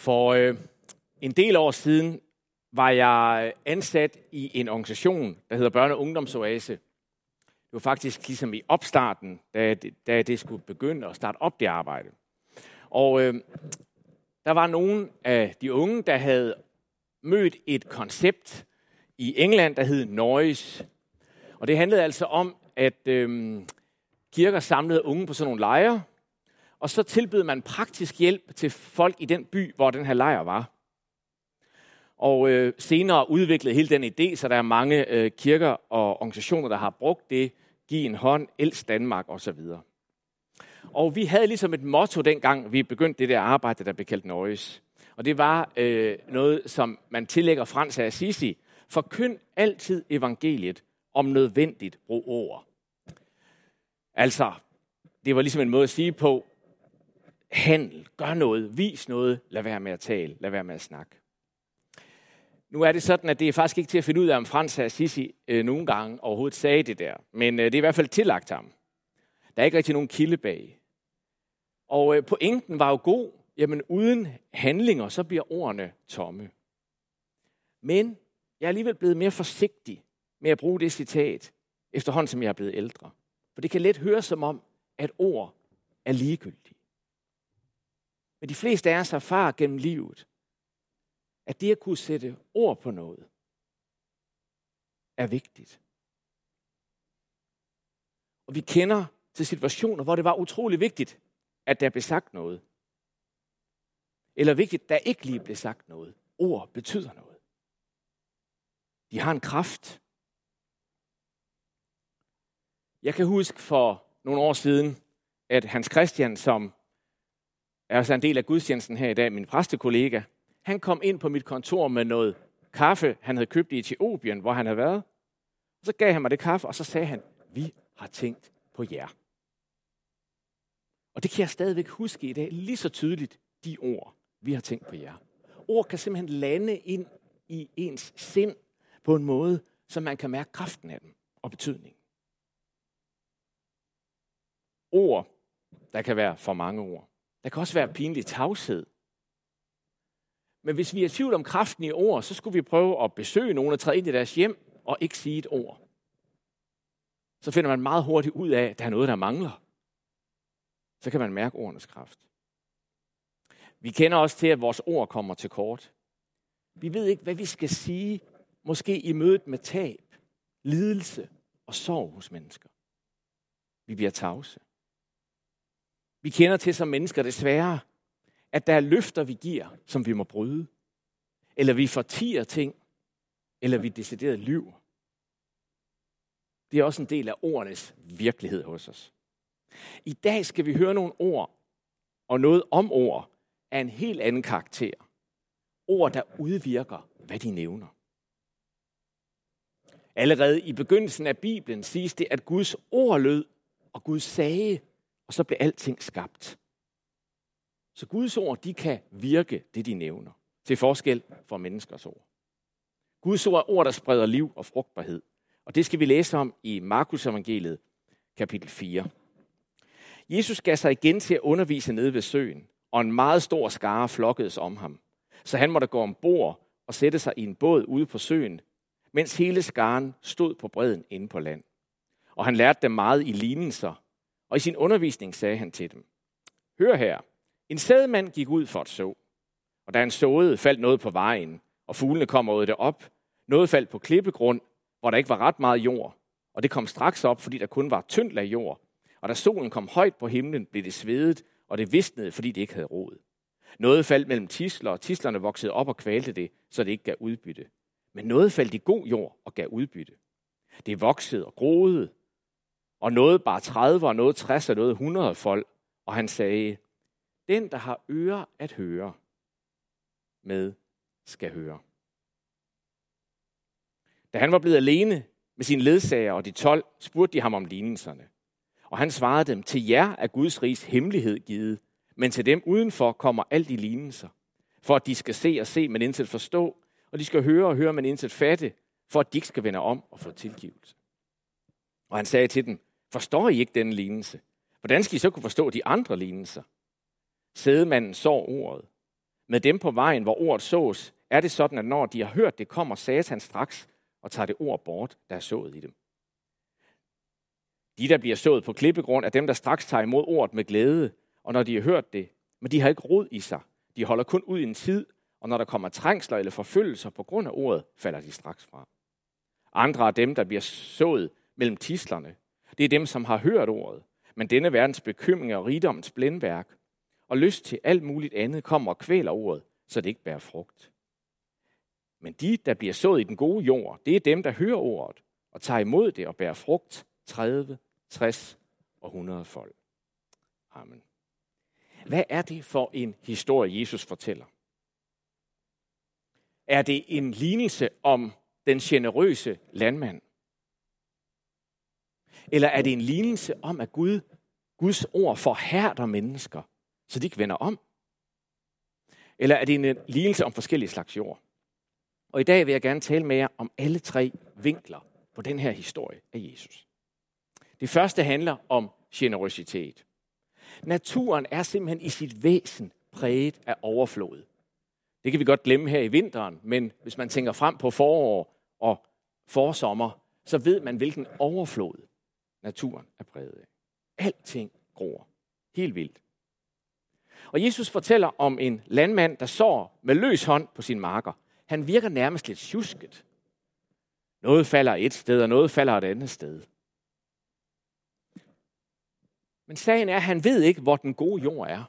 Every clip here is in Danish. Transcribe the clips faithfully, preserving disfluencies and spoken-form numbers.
For øh, en del år siden var jeg ansat i en organisation, der hedder Børne- og Ungdomsoase. Det var faktisk ligesom i opstarten, da det, da det skulle begynde at starte op det arbejde. Og øh, der var nogle af de unge, der havde mødt et koncept i England, der hed Noise. Og det handlede altså om, at øh, kirker samlede unge på sådan nogle lejre, og så tilbød man praktisk hjælp til folk i den by, hvor den her lejr var. Og øh, senere udviklede hele den idé, så der er mange øh, kirker og organisationer, der har brugt det, Giv en hånd, Elsk Danmark osv. Og vi havde ligesom et motto dengang, vi begyndte det der arbejde, der blev kaldt Noise. Og det var øh, noget, som man tillægger Frans af Assisi. Forkynd altid evangeliet, om nødvendigt brug ord. Altså, det var ligesom en måde at sige på, handel, gør noget, vis noget, lad være med at tale, lad være med at snakke. Nu er det sådan, at det er faktisk ikke til at finde ud af, om Frans af Assisi øh, nogle gange overhovedet sagde det der. Men øh, det er i hvert fald tillagt ham. Der er ikke rigtig nogen kilde bag. Og øh, pointen var jo god. Jamen uden handlinger, så bliver ordene tomme. Men jeg er alligevel blevet mere forsigtig med at bruge det citat, efterhånden som jeg er blevet ældre. For det kan let høres som om, at ord er ligegyldige. Men de fleste af os erfarer gennem livet, at det at kunne sætte ord på noget, er vigtigt. Og vi kender til situationer, hvor det var utrolig vigtigt, at der blev sagt noget. Eller vigtigt, at der ikke lige blev sagt noget. Ord betyder noget. De har en kraft. Jeg kan huske for nogle år siden, at Hans Christian, som er altså en del af gudstjenesten her i dag, min præstekollega, han kom ind på mit kontor med noget kaffe, han havde købt i Etiopien, hvor han havde været. Og så gav han mig det kaffe, og så sagde han, vi har tænkt på jer. Og det kan jeg stadigvæk huske i dag, lige så tydeligt, de ord, vi har tænkt på jer. Ord kan simpelthen lande ind i ens sind på en måde, så man kan mærke kraften af dem og betydningen. Ord, der kan være for mange ord. Der kan også være pinlig tavshed. Men hvis vi er i tvivl om kraften i ord, så skulle vi prøve at besøge nogen og træde ind i deres hjem og ikke sige et ord. Så finder man meget hurtigt ud af, at der er noget, der mangler. Så kan man mærke ordenes kraft. Vi kender også til, at vores ord kommer til kort. Vi ved ikke, hvad vi skal sige, måske i mødet med tab, lidelse og sorg hos mennesker. Vi bliver tavse. Vi kender til som mennesker desværre, at der er løfter, vi giver, som vi må bryde. Eller vi fortier ting, eller vi decideret lyver. Det er også en del af ordenes virkelighed hos os. I dag skal vi høre nogle ord, og noget om ord, af en helt anden karakter. Ord, der udvirker, hvad de nævner. Allerede i begyndelsen af Bibelen siges det, at Guds ord lød, og Gud sagde, og så blev alting skabt. Så Guds ord, de kan virke det, de nævner, til forskel fra menneskers ord. Guds ord er ord, der spreder liv og frugtbarhed. Og det skal vi læse om i Markus evangeliet, kapitel fire. Jesus gav sig igen til at undervise nede ved søen, og en meget stor skare flokkedes om ham. Så han måtte gå ombord og sætte sig i en båd ude på søen, mens hele skaren stod på bredden inde på land. Og han lærte dem meget i lignelser, og i sin undervisning sagde han til dem, hør her, en sædemand gik ud for at så, og da han såede, faldt noget på vejen, og fuglene kom og åd det op. Noget faldt på klippegrund, hvor der ikke var ret meget jord, og det kom straks op, fordi der kun var tyndt lag jord. Og da solen kom højt på himlen, blev det svedet, og det visnede, fordi det ikke havde rod. Noget faldt mellem tisler, og tislerne voksede op og kvalte det, så det ikke gav udbytte. Men noget faldt i god jord og gav udbytte. Det voksede og groede, og noget bare tredive, og noget tres, og noget hundrede fold. Og han sagde, den, der har ører at høre med, skal høre. Da han var blevet alene med sine ledsager og de tolv, spurgte de ham om lignelserne. Og han svarede dem, til jer er Guds riges hemmelighed givet, men til dem udenfor kommer alt i lignelser, for at de skal se og se, men intet forstå, og de skal høre og høre, men intet fatte, for at de ikke skal vende om og få tilgivelse. Og han sagde til dem, forstår I ikke denne lignelse? Hvordan skal I så kunne forstå de andre lignelser? Sædemanden så ordet, Med dem på vejen, hvor ordet sås, er det sådan, at når de har hørt det, kommer Satan straks og tager det ord bort, der er sået i dem. De, der bliver sået på klippegrund, er dem, der straks tager imod ordet med glæde, og når de har hørt det, men de har ikke rod i sig. De holder kun ud i en tid, og når der kommer trængsler eller forfølgelser på grund af ordet, falder de straks fra. Andre af dem, der bliver sået mellem tislerne, det er dem, som har hørt ordet, men denne verdens bekymring og rigdommens blændværk og lyst til alt muligt andet kommer og kvæler ordet, så det ikke bærer frugt. Men de, der bliver sået i den gode jord, det er dem, der hører ordet og tager imod det og bærer frugt tredive, tres og hundrede fold. Amen. Hvad er det for en historie, Jesus fortæller? Er det en lignelse om den generøse landmand? Eller er det en lignelse om, at Gud, Guds ord forhærder mennesker, så de ikke vender om? Eller er det en lignelse om forskellige slags jord? Og i dag vil jeg gerne tale med jer om alle tre vinkler på den her historie af Jesus. Det første handler om generøsitet. Naturen er simpelthen i sit væsen præget af overflod. Det kan vi godt glemme her i vinteren, men hvis man tænker frem på forår og forsommer, så ved man, hvilken overflod naturen er præget af. Alting gror. Helt vildt. Og Jesus fortæller om en landmand, der sår med løs hånd på sin marker. Han virker nærmest lidt sjusket. Noget falder et sted, og noget falder et andet sted. Men sagen er, at han ved ikke, hvor den gode jord er.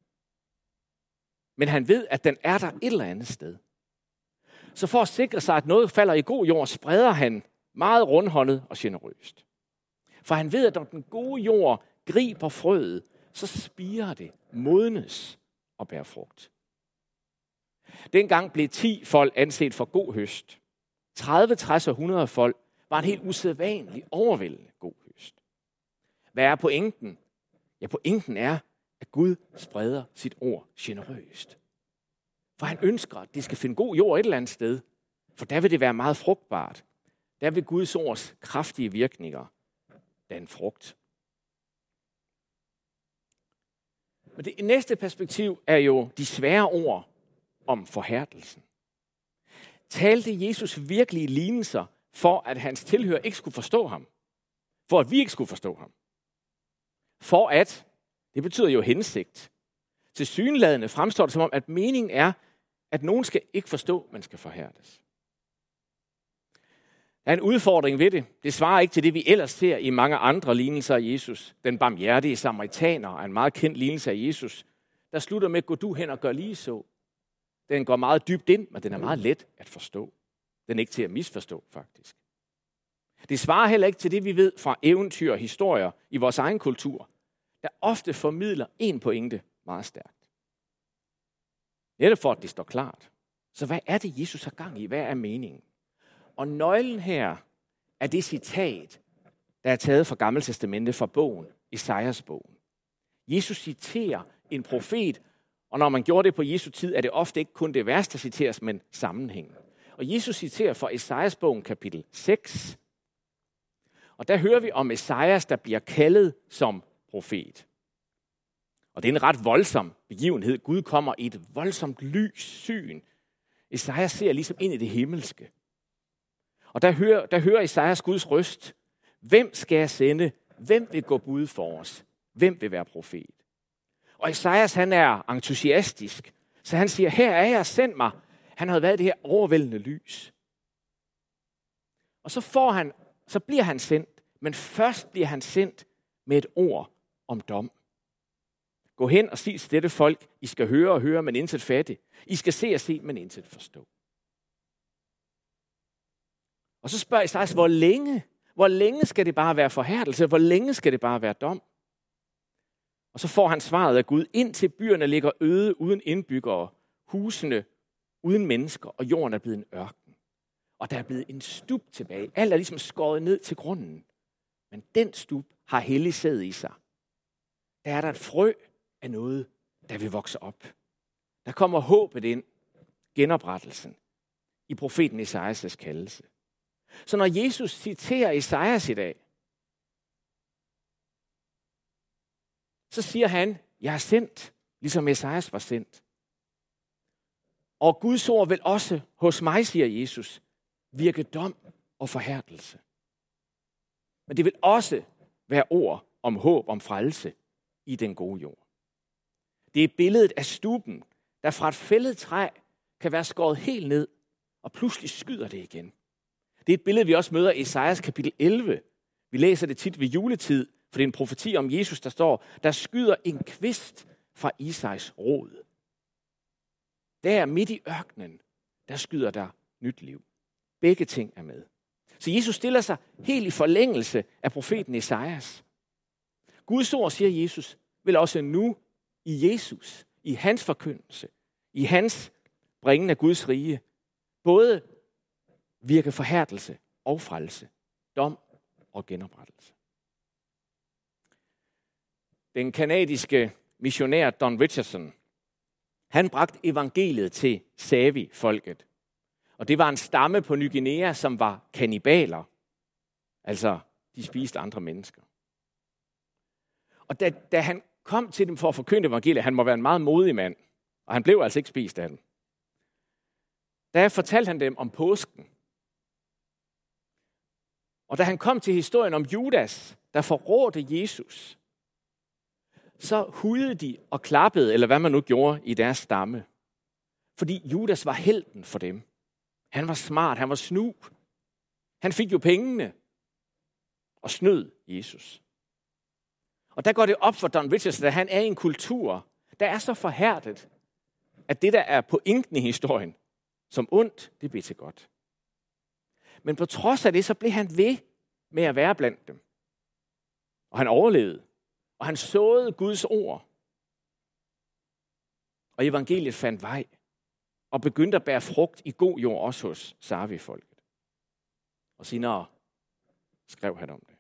Men han ved, at den er der et eller andet sted. Så for at sikre sig, at noget falder i god jord, spreder han meget rundhåndet og generøst. For han ved, at når den gode jord griber frøet, så spirer det, modnes og bærer frugt. Dengang blev ti fold anset for god høst. tredive, tres og hundrede fold var en helt usædvanlig, overvældende god høst. Hvad er pointen? Ja, pointen er, at Gud spreder sit ord generøst. For han ønsker, at det skal finde god jord et eller andet sted, for der vil det være meget frugtbart. Der vil Guds ords kraftige virkninger danne frugt. Men det næste perspektiv er jo de svære ord om forhærdelsen. Talte Jesus virkelig lignelser for, at hans tilhører ikke skulle forstå ham? For at vi ikke skulle forstå ham? For at, det betyder jo hensigt. Tilsyneladende fremstår det som om, at meningen er, at nogen skal ikke forstå, man skal forhærdes. Der er en udfordring ved det. Det svarer ikke til det, vi ellers ser i mange andre lignelser af Jesus. Den barmhjertige samaritaner er en meget kendt lignelse af Jesus, der slutter med, gå du hen og gør lige så. Den går meget dybt ind, men den er meget let at forstå. Den er ikke til at misforstå, faktisk. Det svarer heller ikke til det, vi ved fra eventyr og historier i vores egen kultur, der ofte formidler en pointe meget stærkt. Netop for, at det står klart. Så hvad er det, Jesus har gang i? Hvad er meningen? Og nøglen her er det citat, der er taget fra Gamle Testamente fra bogen, Esajas bogen. Jesus citerer en profet, og når man gjorde det på Jesu tid, er det ofte ikke kun det værste, der citeres, men sammenhængen. Og Jesus citerer fra Esajas bogen kapitel seks. Og der hører vi om Esajas, der bliver kaldet som profet. Og det er en ret voldsom begivenhed. Gud kommer i et voldsomt lys syn. Esajas ser ligesom ind i det himmelske. Og der hører, der hører Esajas Guds røst. Hvem skal jeg sende? Hvem vil gå bud for os? Hvem vil være profet? Og Esajas, han er entusiastisk. Så han siger, her er jeg, send mig. Han har været det her overvældende lys. Og så, får han, så bliver han sendt. Men først bliver han sendt med et ord om dom. Gå hen og sig til dette folk, I skal høre og høre, men intet fatte. I skal se og se, men intet forstå. Og så spørger Esajas, hvor længe? Hvor længe skal det bare være forhærdelse? Hvor længe skal det bare være dom? Og så får han svaret af Gud, indtil byerne ligger øde uden indbyggere, husene uden mennesker, og jorden er blevet en ørken. Og der er blevet en stup tilbage. Alt er ligesom skåret ned til grunden. Men den stup har hellig sæd i sig. Der er der et frø af noget, der vil vokse op. Der kommer håbet ind, genoprettelsen, i profeten Esajas kaldelse. Så når Jesus citerer Esajas i dag, så siger han, jeg er sendt, ligesom Esajas var sendt. Og Guds ord vil også hos mig, siger Jesus, virke dom og forhærdelse. Men det vil også være ord om håb, om frelse i den gode jord. Det er billedet af stuben, der fra et fældet træ kan være skåret helt ned, og pludselig skyder det igen. Det er et billede, vi også møder i Esajas kapitel elleve. Vi læser det tit ved juletid, for det er en profeti om Jesus, der står, der skyder en kvist fra Isais rod. Der midt i ørkenen, der skyder der nyt liv. Begge ting er med. Så Jesus stiller sig helt i forlængelse af profeten Esajas. Guds ord, siger Jesus, vil også nu i Jesus, i hans forkyndelse, i hans bringen af Guds rige, både virke forhærdelse og frelse, dom og genoprettelse. Den kanadiske missionær Don Richardson, han bragte evangeliet til Savi-folket. Og det var en stamme på Ny Guinea, som var kannibaler. Altså, de spiste andre mennesker. Og da, da han kom til dem for at forkynde evangeliet, han må være en meget modig mand, og han blev altså ikke spist af dem. Der fortalte han dem om påsken. Og da han kom til historien om Judas, der forrådte Jesus, så hudede de og klappede, eller hvad man nu gjorde i deres stamme. Fordi Judas var helten for dem. Han var smart, han var snu. Han fik jo pengene og snød Jesus. Og der går det op for Don Richardson, at han er i en kultur, der er så forhærdet, at det, der er pointen i historien, som ondt, det bliver til godt. Men på trods af det, så blev han ved med at være blandt dem. Og han overlevede. Og han såede Guds ord. Og evangeliet fandt vej. Og begyndte at bære frugt i god jord, også hos Savi-folket. Og senere skrev han om det.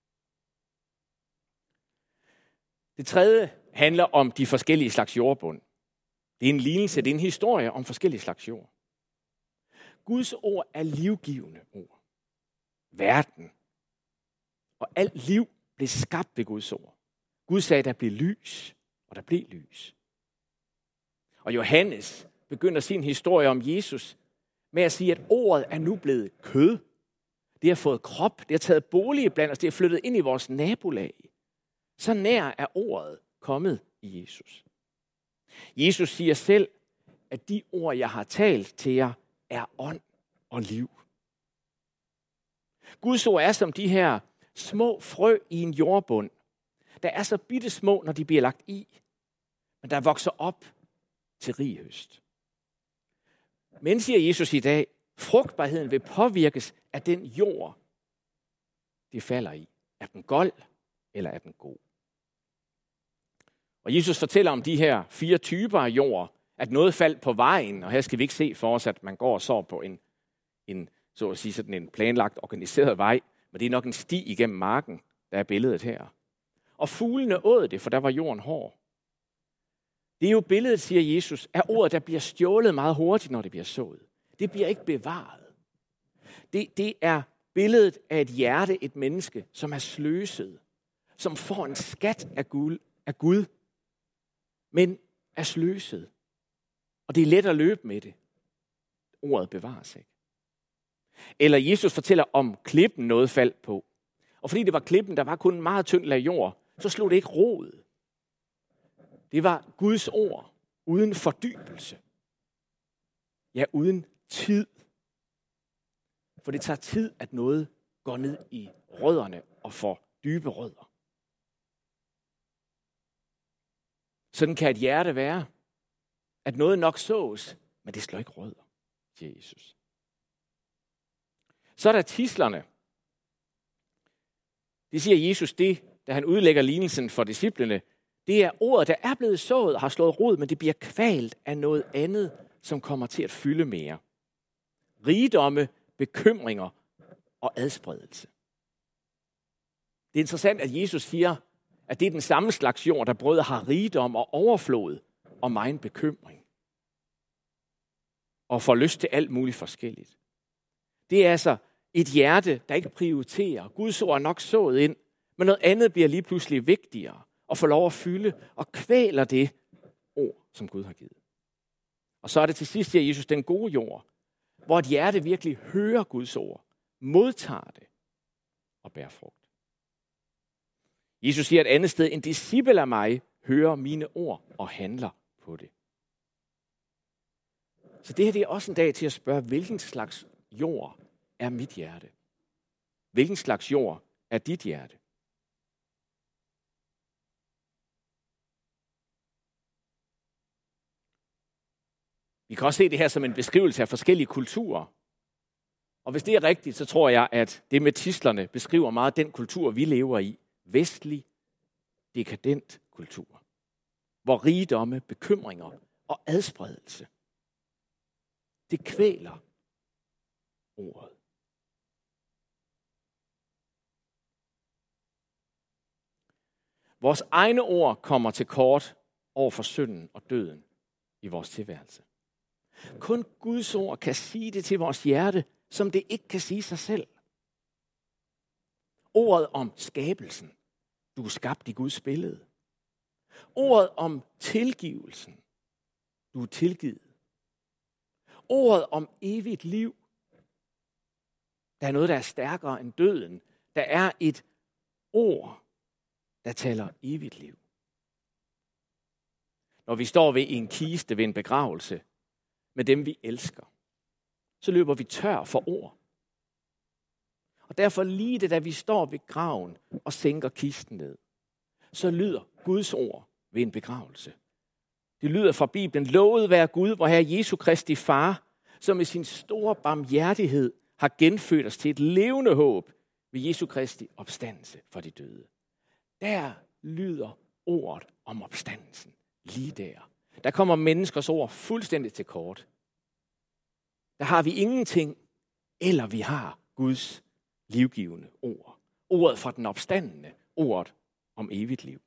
Det tredje handler om de forskellige slags jordbund. Det er en lignelse, det er en historie om forskellige slags jord. Guds ord er livgivende ord. Verden og alt liv blev skabt ved Guds ord. Gud sagde, der blev lys, og der blev lys. Og Johannes begynder sin historie om Jesus med at sige, at ordet er nu blevet kød. Det har fået krop, det har taget bolig blandt os, det har flyttet ind i vores nabolag. Så nær er ordet kommet i Jesus. Jesus siger selv, at de ord, jeg har talt til jer, er ånd og liv. Guds ord er som de her små frø i en jordbund, der er så bitte små, når de bliver lagt i, men der vokser op til rig høst. Men, siger Jesus i dag, frugtbarheden vil påvirkes af den jord, det falder i. Er den gold, eller er den god? Og Jesus fortæller om de her fire typer af jord, at noget faldt på vejen, og her skal vi ikke se for os, at man går og så på en, en, så at sige, sådan en planlagt, organiseret vej, men det er nok en sti igennem marken, der er billedet her. Og fuglene åd det, for der var jorden hård. Det er jo billedet, siger Jesus, af ordet, der bliver stjålet meget hurtigt, når det bliver sået. Det bliver ikke bevaret. Det, det er billedet af et hjerte, et menneske, som er sløset, som får en skat af Gud, af Gud men er sløset. Og det er let at løbe med det. Ordet bevares ikke. Eller Jesus fortæller om klippen, noget faldt på. Og fordi det var klippen, der var kun en meget tynd lag jord, så slog det ikke rod. Det var Guds ord, uden fordybelse. Ja, uden tid. For det tager tid, at noget går ned i rødderne og får dybe rødder. Sådan kan et hjerte være, at noget nok sås, men det slår ikke rødder, siger Jesus. Så er der tidslerne. Det siger Jesus det, da han udlægger lignelsen for disciplene. Det er ordet, der er blevet sået og har slået rod, men det bliver kvalt af noget andet, som kommer til at fylde mere. Rigdomme, bekymringer og adspredelse. Det er interessant, at Jesus siger, at det er den samme slags jord, der både har rigdom og overflod og megen bekymring. Og får lyst til alt muligt forskelligt. Det er altså et hjerte, der ikke prioriterer. Guds ord er nok sået ind, men noget andet bliver lige pludselig vigtigere og får lov at fylde og kvæler det ord, som Gud har givet. Og så er det til sidst, siger Jesus, den gode jord, hvor et hjerte virkelig hører Guds ord, modtager det og bærer frugt. Jesus siger et andet sted, en disciple af mig hører mine ord og handler på det. Så det her det er også en dag til at spørge, hvilken slags jord er mit hjerte? Hvilken slags jord er dit hjerte? Vi kan også se det her som en beskrivelse af forskellige kulturer. Og hvis det er rigtigt, så tror jeg, at det med tidslerne beskriver meget den kultur, vi lever i. Vestlig, dekadent kultur. Hvor rigdomme, bekymringer og adspredelse, det kvæler ordet. Vores egne ord kommer til kort over for synden og døden i vores tilværelse. Kun Guds ord kan sige det til vores hjerte, som det ikke kan sige sig selv. Ordet om skabelsen. Du er skabt i Guds billede. Ordet om tilgivelsen. Du er tilgivet. Ordet om evigt liv. Der er noget, der er stærkere end døden. Der er et ord, der taler evigt liv. Når vi står ved en kiste ved en begravelse med dem, vi elsker, så løber vi tør for ord. Og derfor lige det, da vi står ved graven og sænker kisten ned, så lyder Guds ord ved en begravelse. Det lyder fra Bibelen, lovet være Gud, hvor Herre Jesu Kristi Far, som med sin store barmhjertighed har genfødt os til et levende håb ved Jesu Kristi opstandelse for de døde. Der lyder ordet om opstandelsen lige der. Der kommer menneskers ord fuldstændig til kort. Der har vi ingenting, eller vi har Guds livgivende ord. Ordet fra den opstandende, ordet om evigt liv.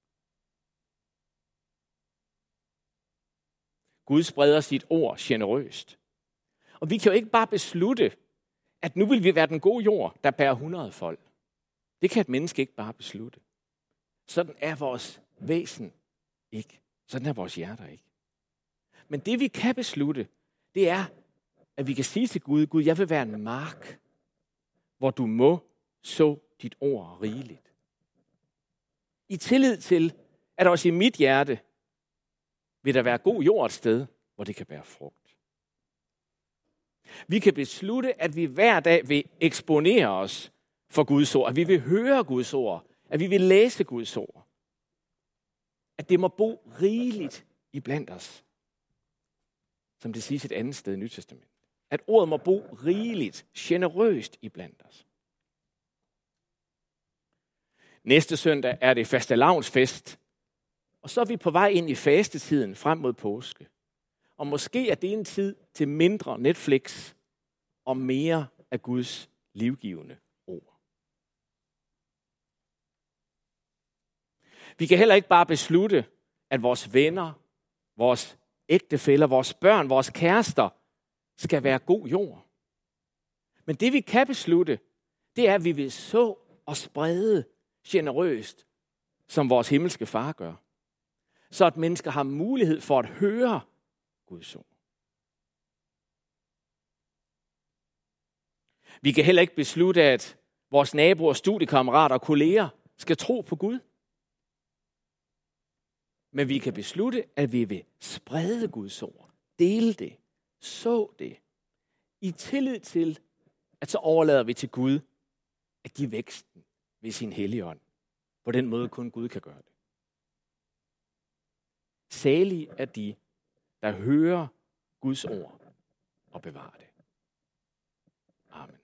Gud spreder sit ord generøst. Og vi kan jo ikke bare beslutte, at nu vil vi være den gode jord, der bærer hundrede folk. Det kan et menneske ikke bare beslutte. Sådan er vores væsen ikke. Sådan er vores hjerter ikke. Men det vi kan beslutte, det er, at vi kan sige til Gud, Gud, jeg vil være en mark, hvor du må så dit ord rigeligt. I tillid til, at også i mit hjerte vil der være god jord et sted, hvor det kan bære frugt. Vi kan beslutte, at vi hver dag vil eksponere os for Guds ord, at vi vil høre Guds ord, at vi vil læse Guds ord. At det må bo rigeligt iblandt os, som det siges et andet sted i Nyt Testament. At ordet må bo rigeligt, generøst iblandt os. Næste søndag er det fastelavnsfest, og så er vi på vej ind i fastetiden frem mod påske. Og måske er det en tid til mindre Netflix og mere af Guds livgivende ord. Vi kan heller ikke bare beslutte, at vores venner, vores ægtefæller, vores børn, vores kærester skal være god jord. Men det vi kan beslutte, det er, at vi vil så og sprede generøst, som vores himmelske far gør. Så at mennesker har mulighed for at høre Guds ord. Vi kan heller ikke beslutte, at vores naboer, studiekammerater og kolleger skal tro på Gud. Men vi kan beslutte, at vi vil sprede Guds ord, dele det, så det, i tillid til, at så overlader vi til Gud at give væksten ved sin hellige ånd. På den måde kun Gud kan gøre det. Salige er de, der hører Guds ord og bevarer det. Amen.